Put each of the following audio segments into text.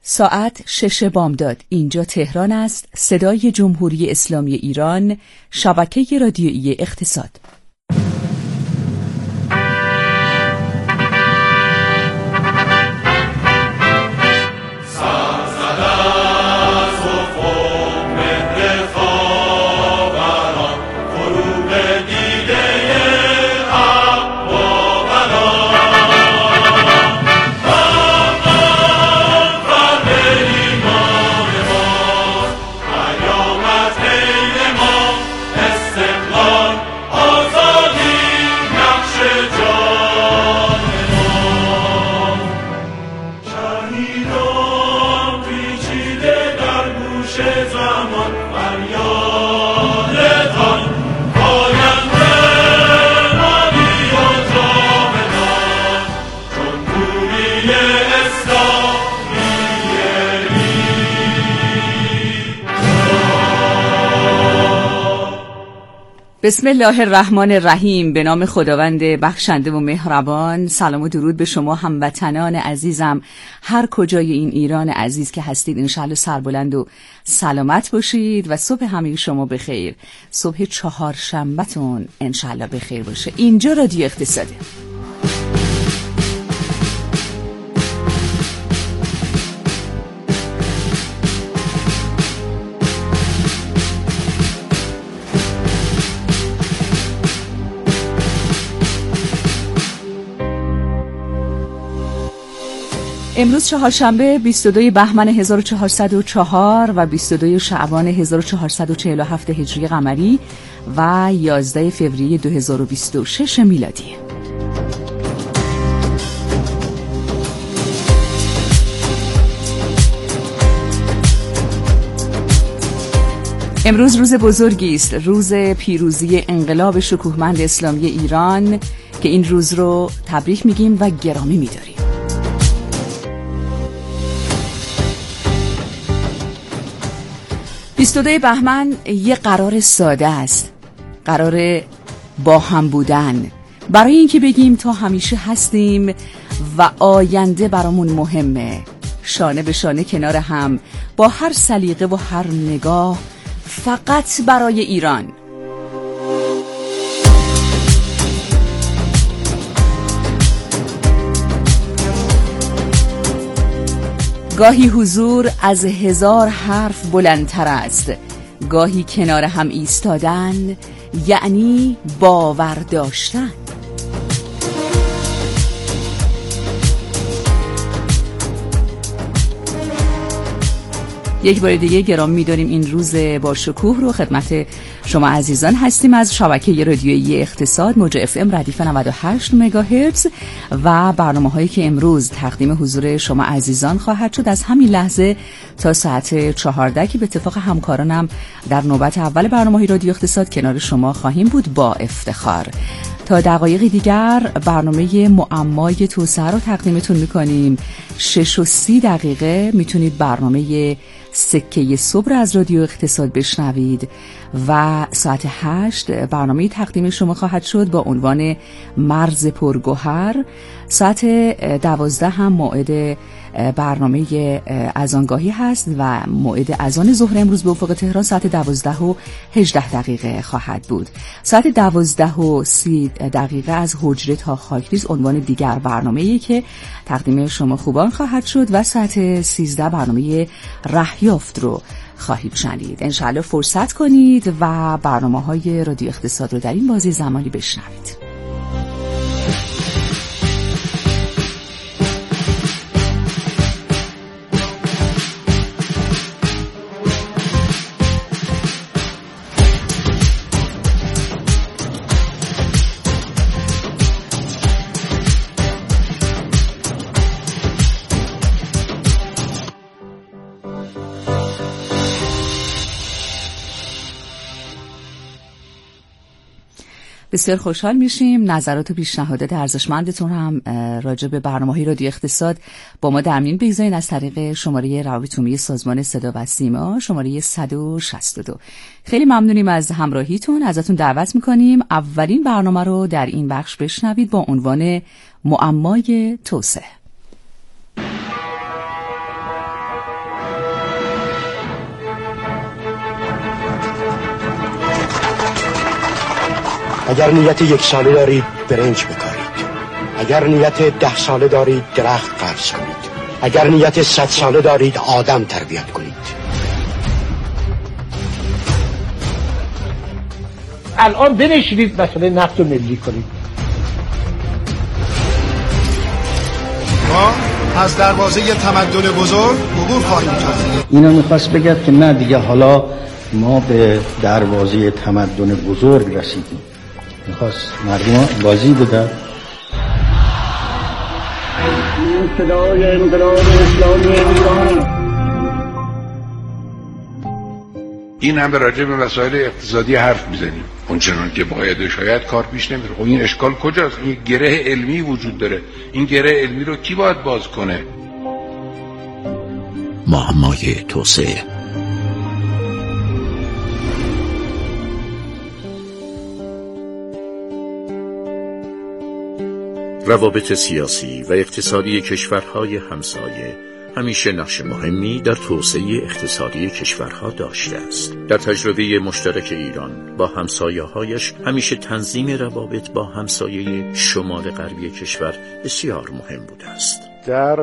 ساعت 6 بامداد. اینجا تهران است. صدای جمهوری اسلامی ایران، شبکه رادیویی اقتصاد. بسم الله الرحمن الرحیم. به نام خداوند بخشنده و مهربان. سلام و درود به شما هموطنان عزیزم، هر کجای این ایران عزیز که هستید. انشالله سربلند و سلامت باشید و صبح همه شما بخیر. صبح چهارشنبه‌تون انشالله بخیر باشه. اینجا رادیو اقتصاده. امروز چهارشنبه 22 بهمن 1404 و 22 شعبان 1447 هجری قمری و 11 فوریه 2026 میلادی. امروز روز بزرگی است، روز پیروزی انقلاب شکوهمند اسلامی ایران که این روز رو تبریک میگیم و گرامی می‌داریم. بیستودوی بهمن یه قرار ساده است، قرار با هم بودن، برای اینکه بگیم تا همیشه هستیم و آینده برامون مهمه، شانه به شانه کنار هم با هر سلیقه و هر نگاه، فقط برای ایران. گاهی حضور از 1000 حرف بلندتر است، گاهی کنار هم ایستادن یعنی باور داشتن. یک بار دیگه گرامی می‌داریم این روز با شکوه رو خدمت شما عزیزان هستیم از شبکه رادیویی اقتصاد، موج اف ام ردیف 98 مگاهرتز و برنامه‌هایی که امروز تقدیم حضور شما عزیزان خواهد شد از همین لحظه تا ساعت 14 که به اتفاق همکارانم در نوبت اول برنامه‌های رادیو اقتصاد کنار شما خواهیم بود با افتخار. تا دقایق دیگر برنامه معمای توسعه رو تقدیمتون میکنیم. 6:30 میتونید برنامه سکه صبح از رادیو اقتصاد بشنوید و ساعت 8 برنامه تقدیم شما خواهد شد با عنوان مرز پرگوهر. ساعت 12 هم موعد برنامه اذانگاهی هست و موعد اذان ظهر امروز به افق تهران ساعت 12:18 خواهد بود. ساعت 12:30 از حجره تا خاکریز عنوان دیگر برنامه‌ای که تقدیم شما خوبان خواهد شد و ساعت 13 برنامه رهیافت رو خواهید شنید. انشاءالله فرصت کنید و برنامه‌های رادیو اقتصاد رو در این بازی زمانی بشنوید. بسیار خوشحال میشیم نظرات و پیشنهادات ارزشمندتون هم راجع به برنامه‌های رادیو اقتصاد با ما در میون بگذارید از طریق شماره روابط عمومی سازمان صدا و سیما، شماره 162. خیلی ممنونیم از همراهیتون. ازتون دعوت میکنیم اولین برنامه رو در این بخش بشنوید با عنوان معمای توسعه. اگر نیت 1 ساله دارید برنج بکارید، اگر نیت 10 ساله دارید درخت قرض کنید، اگر نیت 100 ساله دارید آدم تربیت کنید. الان بنشینید مسئله نفت رو ملی کنید. ما از دروازه تمدن بزرگ عبور خواهیم کرد. اینو میخواست بگه که نه دیگه حالا ما به دروازه تمدن بزرگ رسیدیم. میخواست مردم بازی بدن. صدای انقلاب اسلامی ایران. این هم راجع به مسائل اقتصادی حرف میزنیم اونچنان که باید، شاید کار پیش نمیره. خب این اشکال کجاست؟ این گره علمی وجود داره. این گره علمی رو کی باید باز کنه؟ معمای توسعه. روابط سیاسی و اقتصادی کشورهای همسایه همیشه نقش مهمی در توسعه اقتصادی کشورها داشته است. در تجربه مشترک ایران با همسایه‌هایش همیشه تنظیم روابط با همسایه شمال غربی کشور بسیار مهم بوده است. در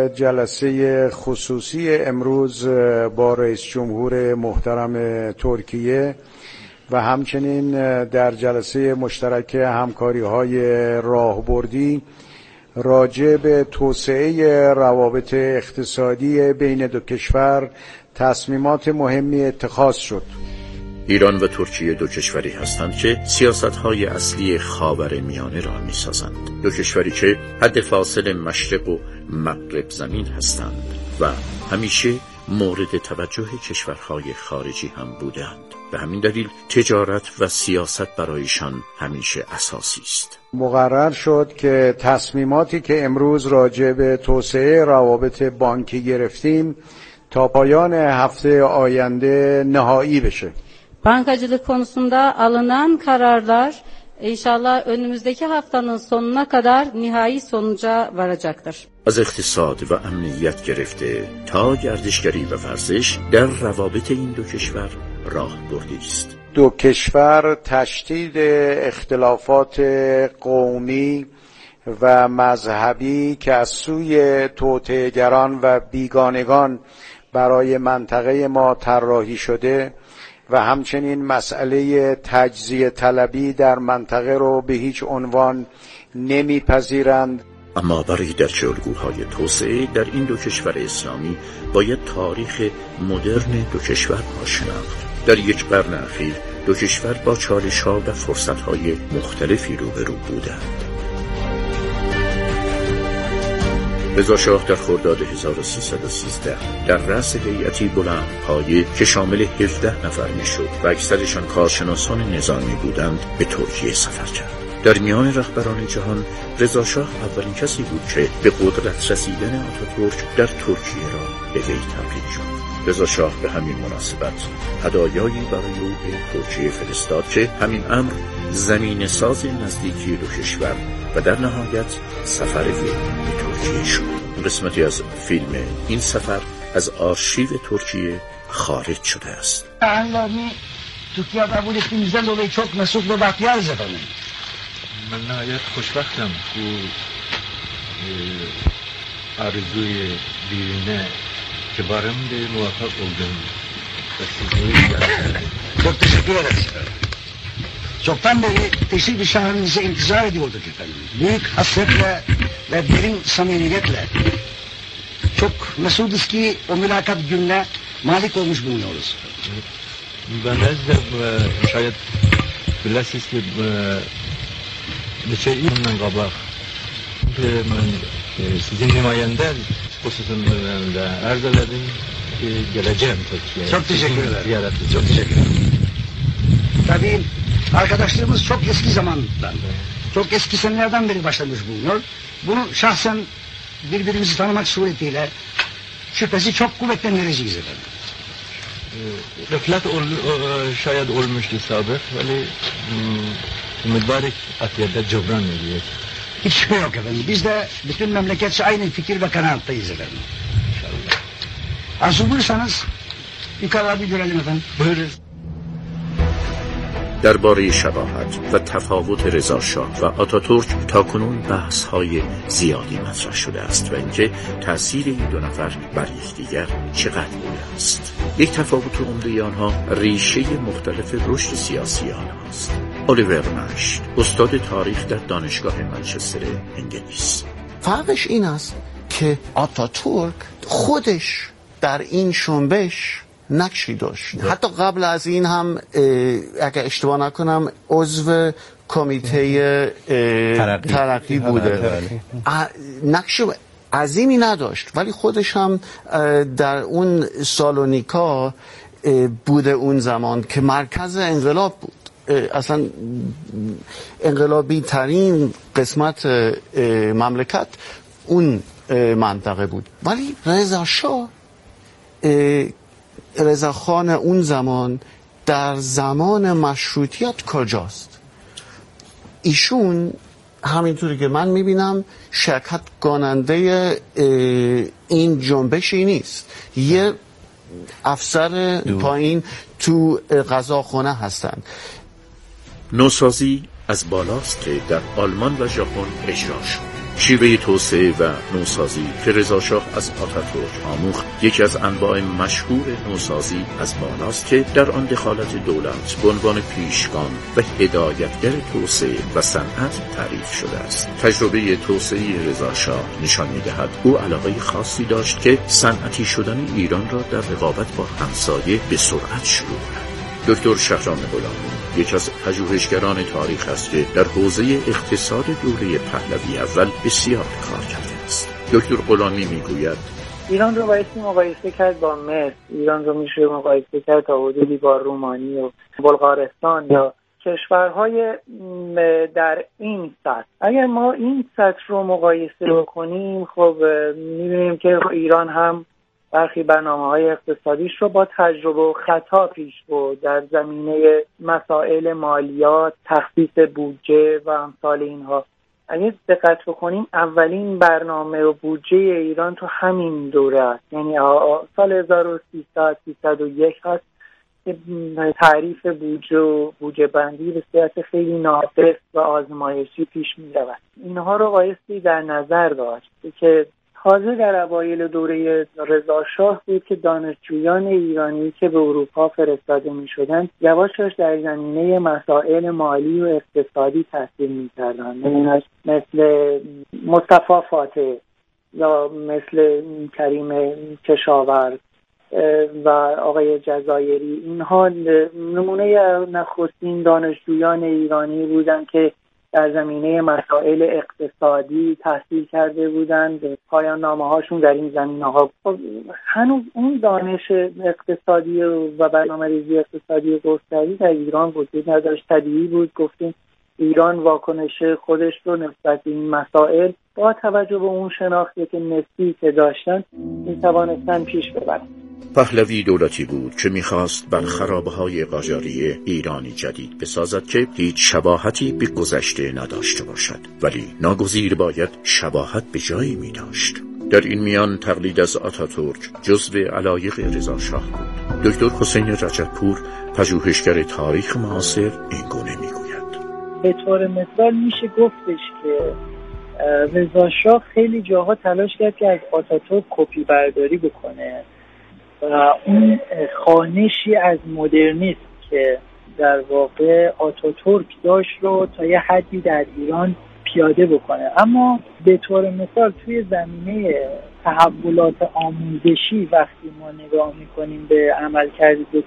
جلسه خصوصی امروز با رئیس جمهور محترم ترکیه و همچنین در جلسه مشترک همکاری‌های راهبردی راجع به توسعه روابط اقتصادی بین دو کشور تصمیمات مهمی اتخاذ شد. ایران و ترکیه دو کشوری هستند که سیاست‌های اصلی خاورمیانه را می‌سازند. دو کشوری که حد فاصل مشرق و مغرب زمین هستند و همیشه مورد توجه کشورهای خارجی هم بودند. به همین دلیل تجارت و سیاست برایشان همیشه اساسی است. مقرر شد که تصمیماتی که امروز راجع به توسعه روابط بانکی geriftیم ta پایان hafta آینده nihai بشه. Bankacılık konusunda alınan kararlar inşallah önümüzdeki haftanın sonuna kadar nihai sonuca varacaktır. از اقتصاد و امنیت گرفته تا گردشگری و ورزش در روابط این دو کشور راهبردی است. دو کشور تشدید اختلافات قومی و مذهبی که از سوی توطئه‌گران و بیگانگان برای منطقه ما طراحی شده و همچنین مسئله تجزیه طلبی در منطقه رو به هیچ عنوان نمیپذیرند. اما برای درک الگوهای توسعه در این دو کشور اسلامی باید تاریخ مدرن دو کشور را شناخت. در یک قرن اخیر دو کشور با چالش‌ها و فرصت‌های مختلفی روبرو بودند. رضا شاه در خرداد 1313 در رأس هیئتی بلندپایه که شامل 17 نفر میشد و اکثرشان کارشناسان نظامی بودند به ترکیه سفر کرد. در میان رهبران جهان رضا شاه اولین کسی بود که به قدرت رسیدن آتاتورک در ترکیه را به وی تبریک شد. رضا شاه به همین مناسبت هدایایی برای او به ترکیه فرستاد که همین امر زمین ساز نزدیکی دو کشور و در نهایت سفر وی به ترکیه شد. قسمتی از فیلم این سفر از آرشیو ترکیه خارج شده است. Türkiye kabul ettiğimizden dolayı çok mesut ve bahtiyarız efendim. من نهایت خوشبختم bu arzuy birine که barımda muvaffak oldum. Çok teşekkür ederiz. Çoktan beri teşrif-i şahınıza intizar ediyorduk efendim. Büyük hasretle ve derin samimiyetle. Çok mesuduz ki o mülakat gününe malik olmuş bulunuyoruz. Ben de şayet biləsiz ki neçə ildən qabaq mən sizin himayəndə xüsusunda arz elədim ki gələcəm Türkiye'ye. Çok teşekkür ederim. Çok teşekkür ederim. Tabii arkadaşlığımız çok eski zamandan, çok eski senelerden beri başlamış bulunuyor. Bunu şahsen birbirimizi tanımak suretiyle şüphesi çok kuvvetlendireceğiz efendim. Rıflat şayet olmuştu sabık, veli mübarek atiyede cebran ediyor. Hiç şüphe yok efendim. Biz de bütün memleketçe aynı fikir ve kanaattayız efendim. İnşallah. Arzu buyursanız yukarıda bir görelim efendim. Buyurun. درباره شباهت و تفاوت رضاشاه و آتاتورک تاکنون بحث‌های زیادی مطرح شده است و اینکه تأثیر این دو نفر بر یکدیگر چقدر بوده است. یک تفاوت عمده آنها ریشه مختلف رشد سیاسی آنهاست. الیور نشت، استاد تاریخ در دانشگاه منچستر انگلیس. فرقش این است که آتاتورک خودش در این جنبش نقشی داشت. حتی قبل از این هم اگر اشتباه نکنم عضو کمیته ترقی بوده. نقش عظیمی نداشت ولی خودش هم در اون سالونیکا بوده اون زمان که مرکز انقلاب بود. اصلا انقلابی ترین قسمت مملکت اون منطقه بود. ولی رضاخان اون زمان در زمان مشروطیت کجاست؟ ایشون همینطوری که من میبینم شرکت کننده این جنبشی نیست. یه افسر پایین تو قضاخانه هستن. نوسازی از بالاست که در آلمان و ژاپن اجرا شد. شیوه توسعه و نوسازی که رضاشاه از آتاتورک آموخت یکی از انواع مشهور نوسازی از بالاست که در آن دخالت دولت به عنوان پیشگام و هدایتگر توسعه و صنعت تعریف شده است. تجربه توسعه رضاشاه نشان می‌دهد او علاقه خاصی داشت که صنعتی شدن ایران را در رقابت با همسایه به سرعت شروع کند. دکتر شهرام غلامی یکی از پژوهشگران تاریخ است که در حوزه اقتصاد دوره پهلوی اول بسیار کار کرده است. دکتر غلامی میگوید ایران رو بایستی مقایسه کرد با مصر، ایران رو میشه مقایسه کرد تا حدودی با رومانی و بلغارستان یا کشورهای در این سطح. اگر ما این سطح رو مقایسه بکنیم خب میبینیم که ایران هم برخی برنامه‌های اقتصادیش رو با تجربه و خطا پیش برد در زمینه مسائل مالیات، تخصیص بودجه و امثال اینها. اگه دقت بکنیم اولین برنامه و بودجه ایران تو همین دوره است، یعنی سال 1301 هست که تعریف بودجه و بودجه بندی به صورت خیلی ناقص و آزمایشی پیش می رود. اینها رو بایستی در نظر داشت که تازه در اوایل دوره رضاشاه بود که دانشجویان ایرانی که به اروپا فرستاده می شدند یواش یواش در زمینه مسائل مالی و اقتصادی تحصیل می کردند، مثل مصطفی فاتح یا مثل کریم کشاورز و آقای جزایری. اینها نمونه نخستین دانشجویان ایرانی بودند که در زمینه مسائل اقتصادی تحصیل کرده بودند. پایان نامه هاشون در این زمینه ها هنوز اون دانش اقتصادی و برنامه‌ریزی اقتصادی گستردی در ایران وجود نداشت. طبیعی بود گفتیم ایران واکنش خودش رو نسبت به این مسائل با توجه به اون شناختی که نسبی که داشتن میتوانستن پیش ببرن. پهلوی دولتی بود که میخواست بر خرابه‌های قاجاری ایرانی جدید بسازد که هیچ شباهتی به گذشته نداشته باشد، ولی ناگزیر باید شباهت به جایی میداشت. در این میان تقلید از آتاتورک جزو علایق رضاشاه بود. دکتر حسین رجبپور پژوهشگر تاریخ معاصر این گونه میگوید: به طور مثال میشه گفتش که رضاشاه خیلی جاها تلاش کرد که از آتاتورک کپی برداری بکنه و اون خوانشی از مدرنیسم که در واقع آتاتورک داشت رو تا یه حدی در ایران پیاده بکنه. اما به طور مثال توی زمینه تحولات آموزشی وقتی ما نگاه میکنیم به عملکرد دو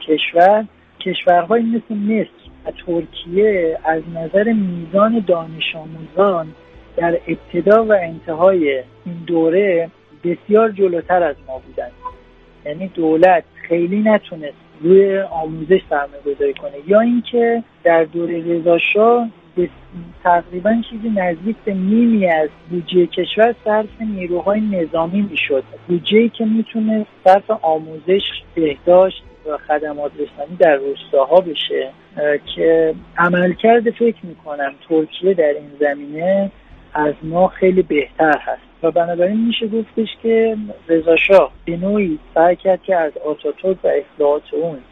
کشورهای مثل مصر و ترکیه از نظر میزان دانش آموزان در ابتدا و انتهای این دوره بسیار جلوتر از ما بودند. یعنی دولت خیلی نتونست روی آموزش سرمایه‌گذاری کنه، یا اینکه در دوره رضاشاه تقریبا چیزی نزدیک به نیمی از بودجه کشور صرف نیروهای نظامی میشد، بودجه‌ای که میتونه صرف آموزش، بهداشت و خدمات رسانی در روستاها بشه که عملکرد فکر میکنم ترکیه در این زمینه از ما خیلی بهتر هست و بنابراین میشه گفتش که رضاشاه به نوعی سعی کرد که از آتاتورک و اصلاحات اون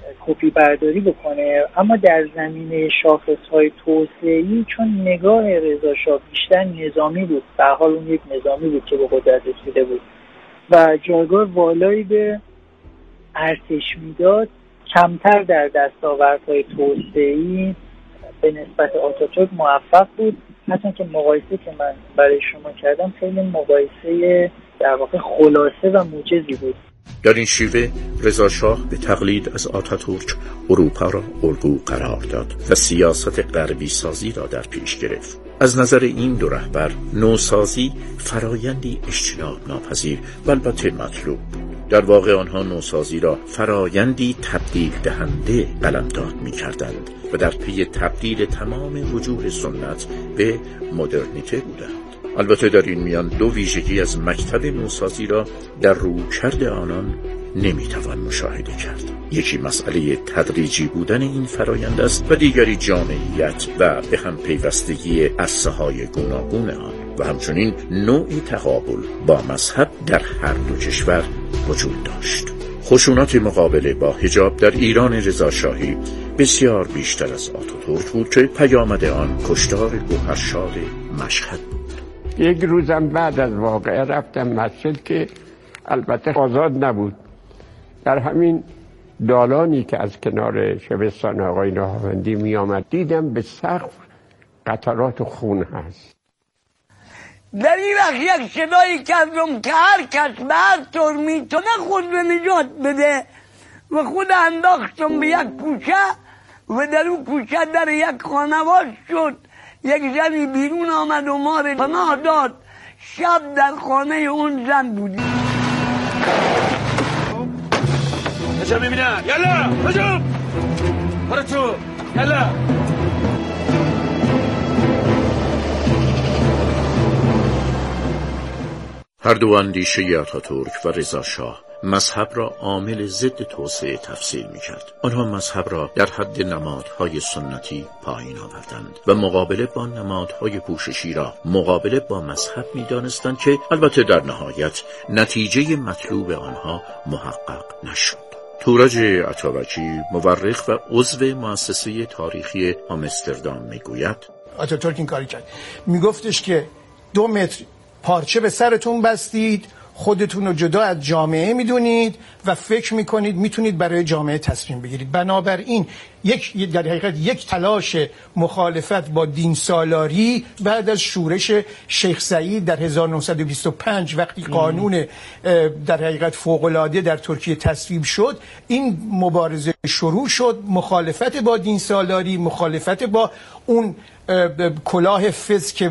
کپی برداری بکنه، اما در زمینه شاخص‌های توسعه‌ای چون نگاه رضا شاه بیشتر نظامی بود، به حال اون یک نظامی بود که به قدرت رسیده بود و جایگاه والایی به ارتش میداد، کمتر در دستاوردهای توسعه‌ای به نسبت آتاتورک موفق بود. حتی که مقایسه که من برای شما کردم خیلی مقایسه در واقع خلاصه و موجزی بود. در این شیوه رضا شاه به تقلید از آتاتورک اروپا را الگو قرار داد و سیاست غربی سازی را در پیش گرفت. از نظر این دو رهبر نوسازی فرایندی اجتناب ناپذیر و البته مطلوب بود. در واقع آنها نوسازی را فرایندی تبدیل دهنده قلمداد می‌کردند و در پی تبدیل تمام وجوه سنت به مدرنیته بودند. البته در این میان دو ویژگی از مکتب نوسازی را در رویکرد آنان نمیتوان مشاهده کرد. یکی مسئله تدریجی بودن این فرایند است و دیگری جامعیت و به هم پیوستگی عصاهای گوناگون آن و همچنین نوعی تقابل با مذهب در هر دو کشور وجود داشت. خشونت مقابله با حجاب در ایران رضاشاهی بسیار بیشتر از آتاتورک بود که پیامد آن کشتار گوهرشاد مشهد بود. یک روزم بعد از واقعه رفتم مسجد که البته آزاد نبود. در همین دالانی که از کنار شبستان آقای نهاوندی می آمد دیدم به سقف قطرات خون هست. در این وقت یک صدایی کردم که هر کس به هر طور میتونه خود رو نجات بده و خود انداختم به یک کوچه و در اون کوچه در یک خانواز شد. یک زنی بیرون آمد و ما رو پناه داد. شب در خانه اون زن بودیم. کجا میبینن؟ یلا کجا؟ برو تو یلا. هر دو اندیشه آتاتورک و رضا شاه مذهب را عامل ضد توسعه تفسیر می‌کرد. آنها مذهب را در حد نمادهای سنتی پایین آوردند و مقابله با نمادهای پوششی را مقابله با مذهب می‌دانستند که البته در نهایت نتیجه مطلوب آنها محقق نشد. تورج عطابکی مورخ و عضو مؤسسه تاریخی آمستردام میگوید آتاتورک این کاری کرد، میگفتش که 2 متر پارچه به سرتون بستید، خودتون رو جدا از جامعه میدونید و فکر میکنید میتونید برای جامعه تصمیم بگیرید. بنابراین در حقیقت یک تلاش مخالفت با دین سالاری بعد از شورش شیخ سعید در 1925 وقتی قانون در حقیقت فوق‌العاده در ترکیه تصویب شد، این مبارزه شروع شد. مخالفت با دین سالاری، مخالفت با اون کلاه فز که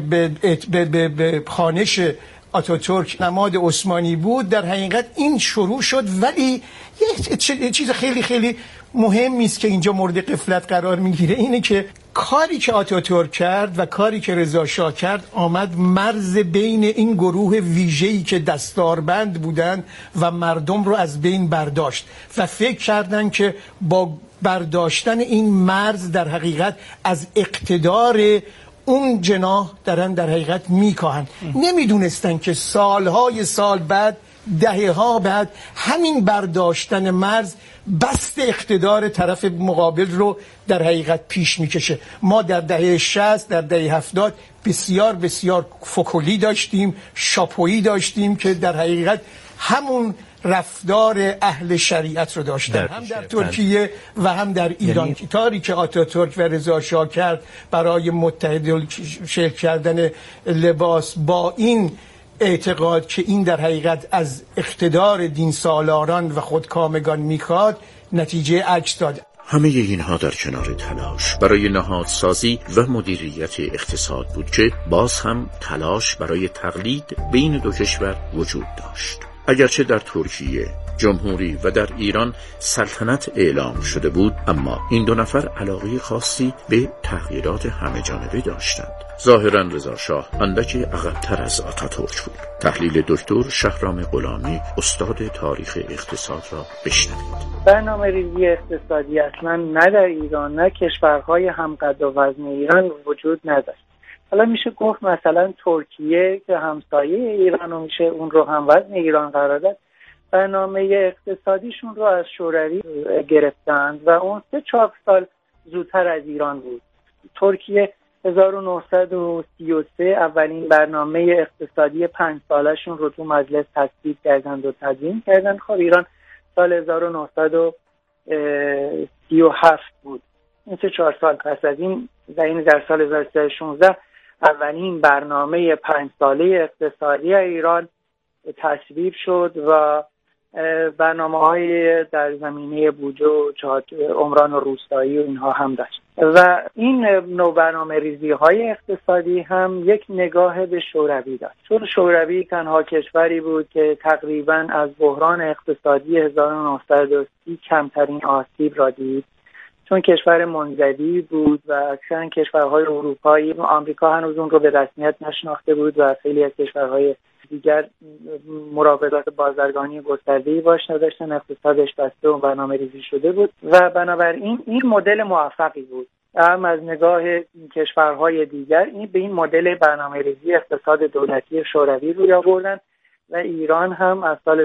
به خانش آتاتورک نماد عثمانی بود، در حقیقت این شروع شد. ولی یه چیز خیلی خیلی مهمی است که اینجا مورد غفلت قرار میگیره، اینه که کاری که آتاتورک کرد و کاری که رضا شاه کرد آمد مرز بین این گروه ویژه‌ای که دستاربند بودند و مردم رو از بین برداشت و فکر کردند که با برداشتن این مرز در حقیقت از اقتدار اون جناح دارن در حقیقت میکاهن. نمیدونستن که سالهای سال بعد، دهه‌ها بعد، همین برداشتن مرز بست اقتدار طرف مقابل رو در حقیقت پیش میکشه. ما در دهه 60 در دهه 70 بسیار بسیار فکولی داشتیم، شاپویی داشتیم که در حقیقت همون رفتار اهل شریعت رو داشتن، هم در ترکیه و هم در ایران. کاری که آتاتورک و رضا شاه کرد برای متحد شکل کردن لباس با این اعتقاد که این در حقیقت از اقتدار دین سالاران و خودکامگان میخواد، نتیجه عکس داد. همه اینها در کنار تلاش برای نهادسازی و مدیریت اقتصاد بود که باز هم تلاش برای تقلید بین دو کشور وجود داشت. اگرچه در ترکیه جمهوری و در ایران سلطنت اعلام شده بود، اما این دو نفر علاقه خاصی به تغییرات همه جانبه داشتند. ظاهراً رضا شاه اندکی عقب‌تر از آتاتورک بود. تحلیل دکتر شهرام غلامی، استاد تاریخ اقتصاد را بشنوید. برنامه‌ریزی اقتصادی اصلا نه در ایران نه کشورهای همقد و وزن ایران وجود نداشت. حالا میشه گفت مثلا ترکیه که همسایه ایران و میشه اون رو هم وزن ایران قرار داد، برنامه اقتصادیشون رو از شوروی گرفتند و اون 3-4 سال زودتر از ایران بود. ترکیه 1933 اولین برنامه اقتصادی 5 سالشون رو تو مجلس تصویب کردند و تدوین کردند. خب ایران سال 1937 بود. این 3-4 سال پس از این در سال 1316 اولین برنامه 5 ساله اقتصادی ایران تصویب شد و برنامه‌های در زمینه بودجه و عمران و روستایی و اینها هم داشت و این نوع برنامه‌ریزی‌های اقتصادی هم یک نگاه به شوروی داشت، چون شوروی تنها کشوری بود که تقریباً از بحران اقتصادی 1930 کمترین آسیب را دید، چون کشور منزوی بود و اکثر کشورهای اروپایی و آمریکا هنوز اون رو به رسمیت نشناخته بود و خیلی از کشورهای دیگر مراودات بازرگانی گسترده‌ای باش نداشتن، اقتصادش بسته و برنامه‌ریزی شده بود و بنابراین این مدل موفقی بود. هم از نگاه کشورهای دیگر به این مدل برنامه‌ریزی اقتصاد دولتی شوروی روی آوردن و ایران هم از سال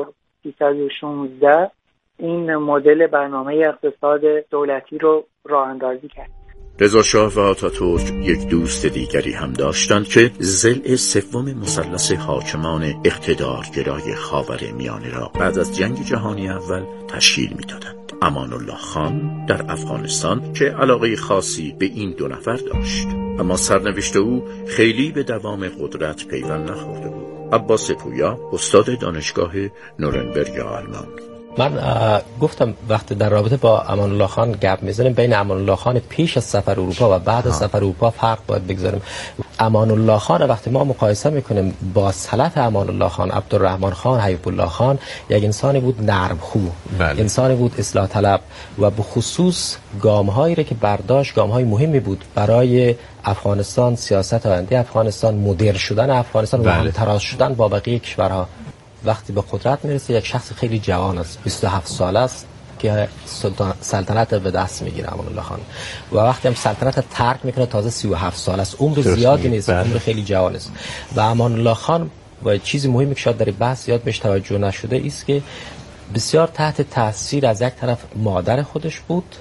1316 این مدل برنامه اقتصاد دولتی رو راه اندازی کرد. رضا شاه و آتاتورک یک دوست دیگری هم داشتند که ضلع سوم مثلث حاکمان اقتدارگرای خاورمیانه را بعد از جنگ جهانی اول تشکیل می‌دادند. امان الله خان در افغانستان که علاقه خاصی به این دو نفر داشت، اما سرنوشت او خیلی به دوام قدرت پیوند نخورده بود. عباس پویا، استاد دانشگاه نورنبرگ آلمان: من گفتم وقتی در رابطه با امان الله خان گپ میزنیم بین امان الله خان پیش از سفر اروپا و بعد از سفر اروپا فرق باید بگذاریم. امان الله خان وقتی ما مقایسه میکنیم با سلطه امان الله خان، عبدالرحمن خان، حبیب الله خان، یک انسانی بود نرمخو، انسانی بود اصلاح طلب و به خصوص گام‌هایی را که برداشت گام‌های مهمی بود برای افغانستان، سیاست آینده افغانستان، مدرن شدن افغانستان و همتراز شدن با بقیه کشورها. وقتی به قدرت میرسه یک شخص خیلی جوان است، 27 ساله است که سلطنت به دست میگیره امان الله خان و وقتی هم سلطنت ترک میکنه تازه 37 ساله است، عمر زیادی نیست، عمر خیلی جوان است. و امان الله خان و چیزی مهمی که شاید در بحث زیاد بهش توجه نشده است که بسیار تحت تاثیر از یک طرف مادر خودش بود،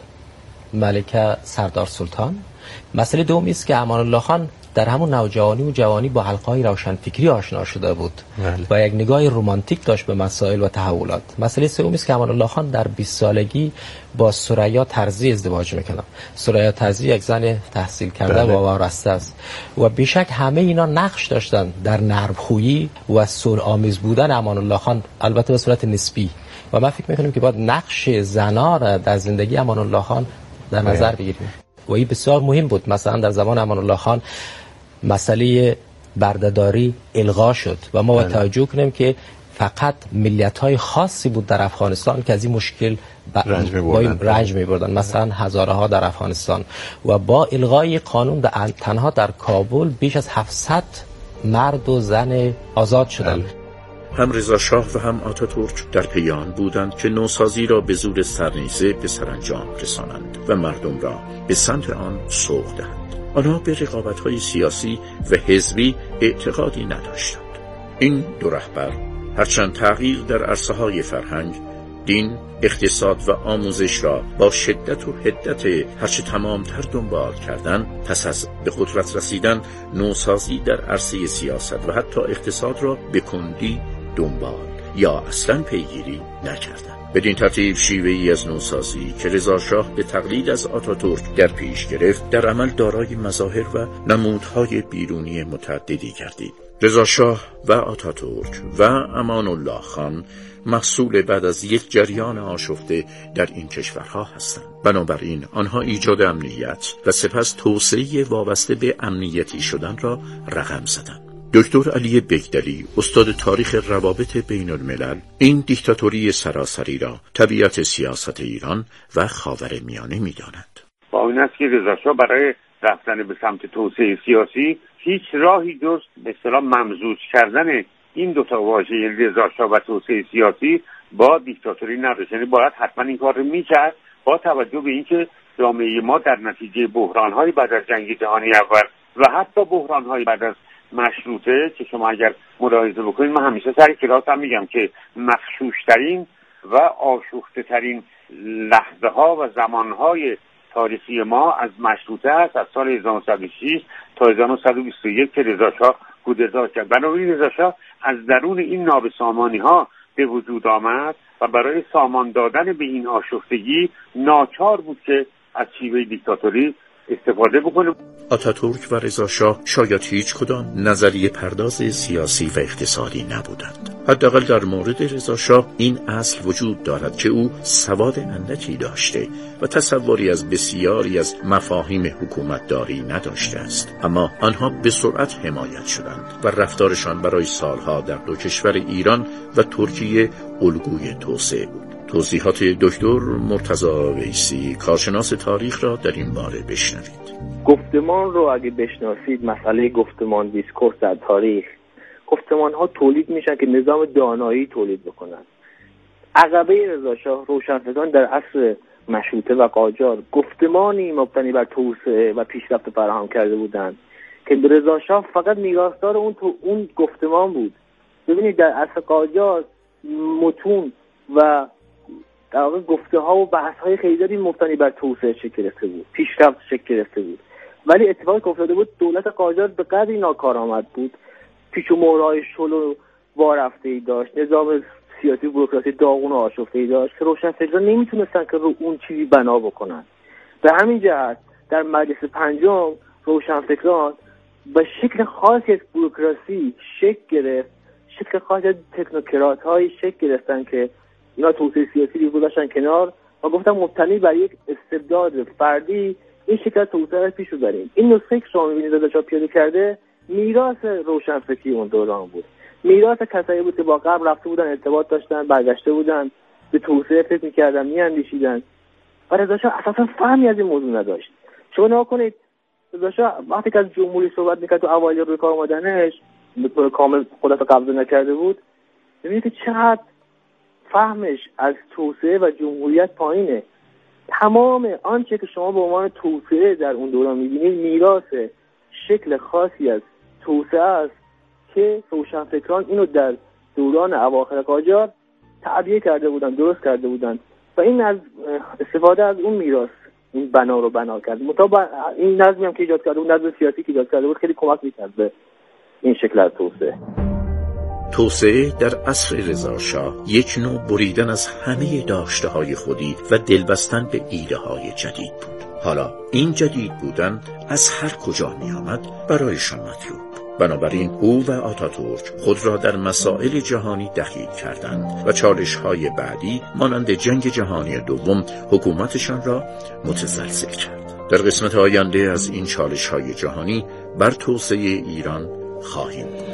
ملکه سردار سلطان. مسئله دومی است که امان الله خان در همون نوجوانی و جوانی با حلقه‌های روشنفکری آشنا شده بود و یک نگاه رمانتیک داشت به مسائل و تحولات. مسئله سومی است که امان الله خان در 20 سالگی با ثریا ترزی ازدواج میکنه. ثریا ترزی یک زن تحصیل کرده و وارسته است و بیشک همه اینا نقش داشتن در نرمخویی و صلح آمیز بودن امان الله خان، البته به صورت نسبی. و من فکر میکنم که باید نقش زنا را در زندگی امان الله خان در نظر بگیریم و این بسیار مهم بود. مثلا در زمان امان الله خان مسئله بردهداری الغا شد و ما باید توجه کنیم که فقط ملیت‌های خاصی بود در افغانستان که از این مشکل رنج می‌بردن، مثلا هزاره ها در افغانستان. و با الغای قانون تنها در کابل بیش از 700 مرد و زن آزاد شدند. هم رضا شاه و هم آتاتورک در پیان بودند که نوسازی را به زور سرنیزه به سرانجام رسانند و مردم را به سمت آن سوق دهند. آنها به رقابت‌های سیاسی و حزبی اعتقادی نداشتند. این دو رهبر هرچند تغییر در عرصه‌های فرهنگ، دین، اقتصاد و آموزش را با شدت و حدت هرچه تمامتر دنبال کردند، پس از به قدرت رسیدن نوسازی در عرصه سیاست و حتی اقتصاد را به کندی دنبال یا اصلاً پیگیری نکردند. بدین ترتیب شیوه‌ای از نوسازی که رضا شاه به تقلید از آتاتورک در پیش گرفت، در عمل دارای مظاهر و نمودهای بیرونی متعددی گردید. رضا شاه و آتاتورک و امان الله خان محصول بعد از یک جریان آشفته در این کشورها هستند. بنابراین آنها ایجاد امنیت و سپس توسعه وابسته به امنیتی شدن را رقم زدند. دکتر علی بگدلی، استاد تاریخ روابط بین الملل، این دیکتاتوری سراسری را طبیعت سیاست ایران و خاورمیانه می‌داند. با این است که رضا شاه برای رفتن به سمت توسعه سیاسی هیچ راهی جز به اصطلاح ممزوج کردن این دو تا واژه رضا شاه و توسعه سیاسی با دیکتاتوری نداشت. یعنی باید حتما این کار رو می‌کرد با توجه به اینکه جامعه ما در نتیجه بحران‌های بعد از جنگ جهانی اول و حتی بحران‌های بعد از مشروطه که شما اگر ملاحظه بکنید، من همیشه سر کلاس هم میگم که مخشوشترین و آشفته-ترین لحظه ها و زمان های تاریخی ما از مشروطه است، از سال 1906 تا 1921 که رضا شاه کودتا کرد. بنابراین رضا شاه از درون این نابسامانی ها به وجود آمد و برای سامان دادن به این آشفتگی ناچار بود که از شیوه دیکتاتوری استفاده بکنه. آتاتورک و رضا شاه شاید هیچ کدام نظریه پرداز سیاسی و اقتصادی نبودند. حداقل در مورد رضا شاه این اصل وجود دارد که او سواد اندکی داشته و تصوری از بسیاری از مفاهیم حکومتداری نداشته است، اما آنها به سرعت حمایت شدند و رفتارشان برای سالها در دو کشور ایران و ترکیه الگوی توسعه بود. توضیحات دکتر مرتضی ویسی کارشناس تاریخ را در این باره بشنوید. گفتمان رو اگه بشناسید، مسئله گفتمان، دیسکورس در تاریخ، گفتمان ها تولید میشن که نظام دانایی تولید بکنن. عقبه رضا شاه روشنفکران در عصر مشروطه و قاجار گفتمانی مبتنی بر توسعه و پیشرفت فراهم کرده بودند که رضا شاه فقط میراثدار اون گفتمان بود. ببینید در عصر قاجار متون و در واقع گفته ها و بحث های خیلی زیادی مبتنی بر توسعه شکل گرفته بود، پیشرفت شکل گرفته بود، ولی اتفاقی که افتاده بود دولت قاجار به قدری ناکارآمد بود، پیچ و مهرهای شل و وارفته‌ای داشت، نظام سیاسی بوروکراسی داغون و آشفته‌ای داشت که روشنفکران نمیتونستن که رو اون چیزی بنا بکنن. به همین جهت در مجلس پنجم روشنفکران به شکل خاصی از بوروکراسی شکل گرفت، شکل خاصی از تکنوکرات های شکل گرفتن که اینا توسعه سیاسی رو گذاشتن کنار و گفتن مبتنی بر یک استبداد فردی این شکل توسعه پیش ببریم. این نسخه که شما می‌بینید رضا شاه پیاده کرده میراث روشنفکری اون دوران بود، میراث کسایی بود که با قبل رفته بودن، ارتباط داشتن، برگشته بودن، به توسعه فکر می‌کردن، می‌اندیشیدن و رضا شاه اساسا فهمی از این موضوع نداشت. شما نگاه کنید رضا شاه وقتی که از جمهوری صحبت می‌کرد تو اوایل روی کار آمدنش به طور کامل خودش قبضه نکرده بود، ببینید که چقدر فهمش از توسعه و جمهوریت پایینه. تمام آنچه که شما به عنوان توسعه در اون دوران می‌بینید میراث شکل خاصی از توسعه است که روشنفکران اینو در دوران اواخر قاجار تعبیه کرده بودن، درست کرده بودن و این از استفاده از اون میراث این بنا رو بنا کرد. مطابق این نظمی هم که ایجاد کرده بود، نظم سیاسی که ایجاد کرده بود، خیلی کمک می‌کرد به این شکل از توسعه. توسعه در عصر رضا شاه یک نوع بریدن از همه داشته‌های خودی و دلبستن به ایده‌های جدید بود. حالا این جدید بودن از هر کجا می آمد برایشان مطلوب. بنابراین او و آتاتورک خود را در مسائل جهانی دخیل کردند و چالش‌های بعدی مانند جنگ جهانی دوم حکومتشان را متزلزل کرد. در قسمت آینده از این چالش‌های جهانی بر توسعه ایران خواهیم بود.